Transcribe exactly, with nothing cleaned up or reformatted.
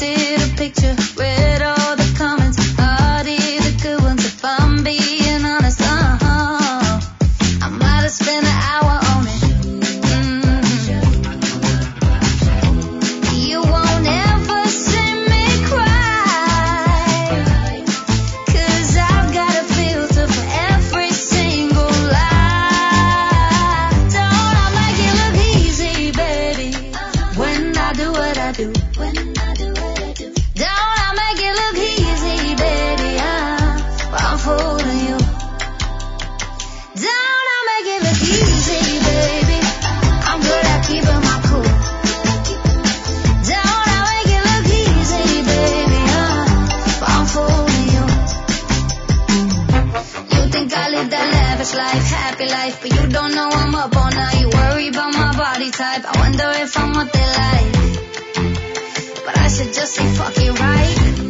painted a picture, read all the comments, hearted the good ones. If I'm being honest, uh-huh, I might have spent an hour on it. Mm-hmm. You won't ever see me cry, 'cause I've got a filter for every single lie. Don't I make it look easy, baby, when I do what I do? When I do what I do. Don't I make it look easy, baby, uh, I'm fooling you. Don't I make it look easy, baby, I'm good at keeping my cool. Don't I make it look easy, baby, uh, I'm fooling you. You think I live that lavish life, happy life, but you don't know I'm up all night. You worry about my body type, I wonder if I'm what they like. But I should just say fuck it, right?